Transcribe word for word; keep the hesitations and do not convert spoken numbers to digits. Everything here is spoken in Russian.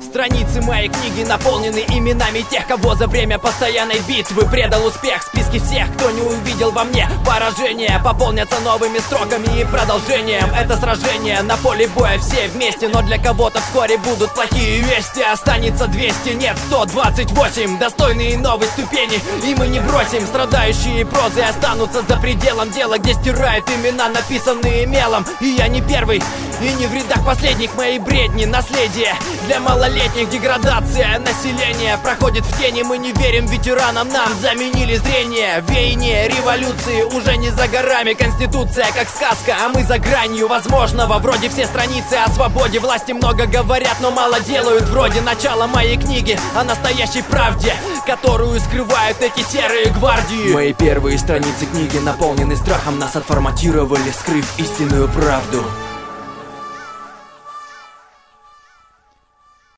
Страницы моей книги наполнены именами тех, кого за время постоянной битвы предал успех. Списки всех, кто не увидел во мне поражение, пополнятся новыми строками и продолжением. Это сражение на поле боя все вместе, но для кого-то вскоре будут плохие вести. Останется двести, нет, сто двадцать восемь достойные новой ступени, и мы не бросим. Страдающие прозы останутся за пределом дела, где стирают имена, написанные мелом. И я не первый, и не в рядах последних моей бредни. Наследие для малолетних, деградация населения проходит в тени. Мы не верим ветеранам, нам заменили зрение. Веяние революции уже не за горами. Конституция как сказка, а мы за гранью возможного. Вроде все страницы о свободе, власти много говорят, но мало делают. Вроде начала моей книги о настоящей правде, которую скрывают эти серые гвардии. Мои первые страницы книги наполнены страхом, нас отформатировали, скрыв истинную правду.